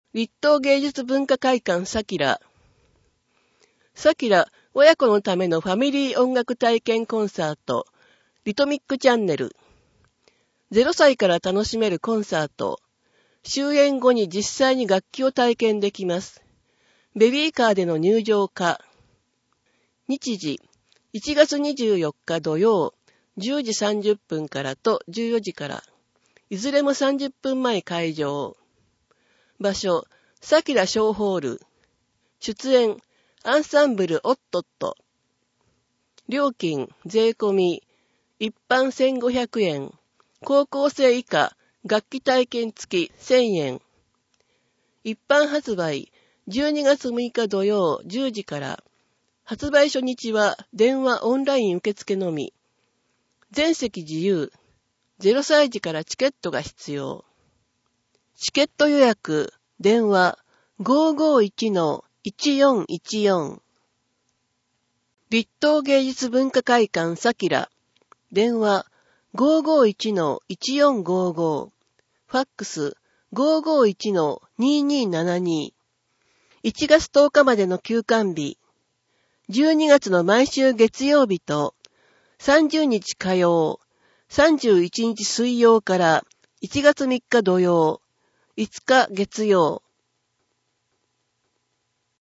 立東芸術文化会館サキラ。サキラ、親子のためのファミリー音楽体験コンサート。リトミックチャンネル。0歳から楽しめるコンサート。終演後に実際に楽器を体験できます。ベビーカーでの入場可。日時、1月24日土曜、10時30分からと14時から。いずれも30分前開場。場所、サキラ小ホール。出演、アンサンブルオットット。料金、税込み、一般1500円。高校生以下、楽器体験付き1000円。一般発売、12月6日土曜10時から。発売初日は電話オンライン受付のみ。全席自由。0歳児からチケットが必要。チケット予約、電話 551-1414。立東芸術文化会館サキラ。電話 551-1455。ファックス 551-2272。1月10日までの休館日。12月の毎週月曜日と30日火曜、31日水曜から1月3日土曜、5日月曜、